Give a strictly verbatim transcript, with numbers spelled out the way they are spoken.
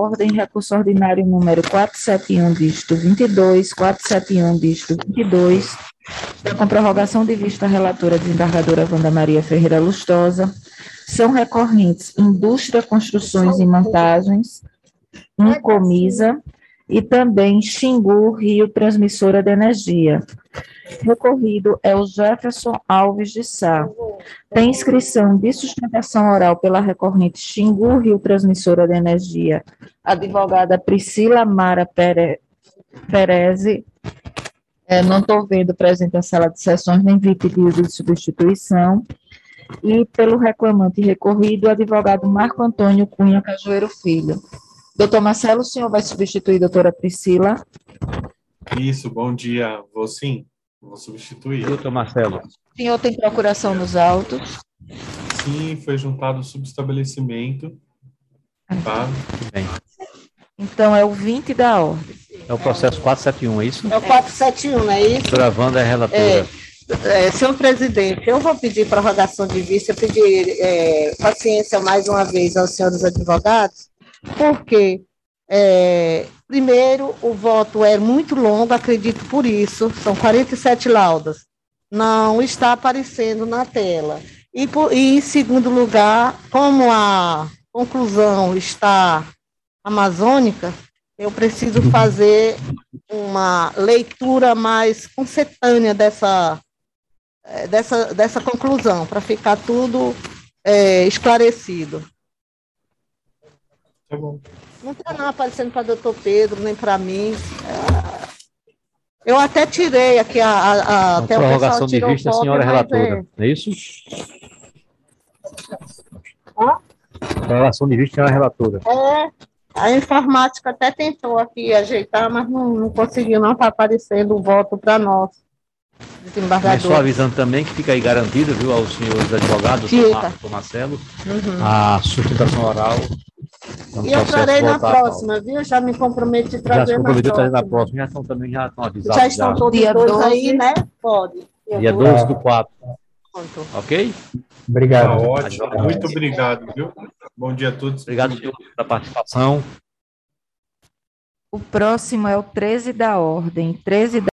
ordem, recurso ordinário número quatrocentos e setenta e um, dígito vinte e dois, quatrocentos e setenta e um, dígito vinte e dois, com prorrogação de vista relatora desembargadora Wanda Maria Ferreira Lustosa, são recorrentes Indústria, Construções e Montagens, Incomisa, e também Xingu, Rio Transmissora de Energia. Recorrido é o Jefferson Alves de Sá. Tem inscrição de sustentação oral pela recorrente Xingu, Rio Transmissora de Energia, advogada Priscila Mara Pere, Pereze. É, não estou vendo presente na sala de sessões, nem vi pedido de substituição. E pelo reclamante recorrido, o advogado Marco Antônio Cunha Cajueiro Filho. Doutor Marcelo, o senhor vai substituir a doutora Priscila? Isso, bom dia. Vou sim, vou substituir. Doutor Marcelo. O senhor tem procuração nos autos? Sim, foi juntado o subestabelecimento. Tá? Bem. Então, é o vinte da ordem. É o processo quatrocentos e setenta e um, é isso? É o quatrocentos e setenta e um, não é isso? Doutora Wanda é relatora. É, é, senhor presidente, eu vou pedir prorrogação de vista, pedir é, paciência mais uma vez aos senhores advogados, porque, é, primeiro, o voto é muito longo, acredito por isso, são quarenta e sete laudas, não está aparecendo na tela. E, por, e, em segundo lugar, como a conclusão está amazônica, eu preciso fazer uma leitura mais concetânea dessa, dessa, dessa conclusão, para ficar tudo é, esclarecido. Tá bom. Não está não aparecendo para o doutor Pedro, nem para mim. Eu até tirei aqui, a, a, a, até prorrogação o pessoal de tirou vista, foto, senhora mas relatora. é. Não é isso? Hã? Prorrogação de vista, senhora relatora. É, a informática até tentou aqui ajeitar, mas não, não conseguiu, não está aparecendo o voto para nós, Mas desembargador. só avisando também que fica aí garantido, viu, aos senhores advogados, Fica. doutor Marco, doutor Marcelo, Uhum. a sustentação oral. E eu trarei na próxima, viu? Já me comprometi a Já se trazer na comprometeu a trazer na próxima. próxima, já estão também, já estão avisados. Já estão todos Dia dois doze. aí, né? Pode. Dia doze do quatro, Pronto. ok? Tá Obrigado. ótimo, muito obrigado, viu? Bom dia a todos. Obrigado pela participação. O próximo é o treze da ordem. treze